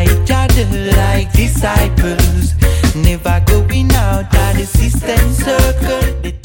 each other like disciples. Never going out of the system circle.